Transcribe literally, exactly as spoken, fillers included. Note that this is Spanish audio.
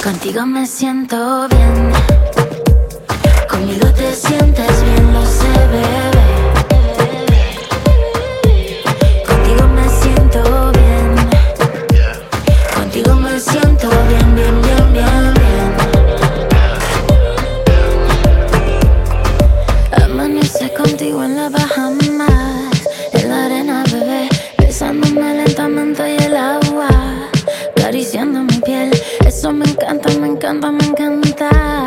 Contigo me siento bien, conmigo te sientes bien, lo sé, bebé. Contigo me siento bien, contigo me siento bien, bien, bien, bien, bien. Amanecí contigo en la Bahamas, en la arena, bebé, besándome lentamente y el agua acariciando mi piel. Eso me encanta, me encanta, me encanta.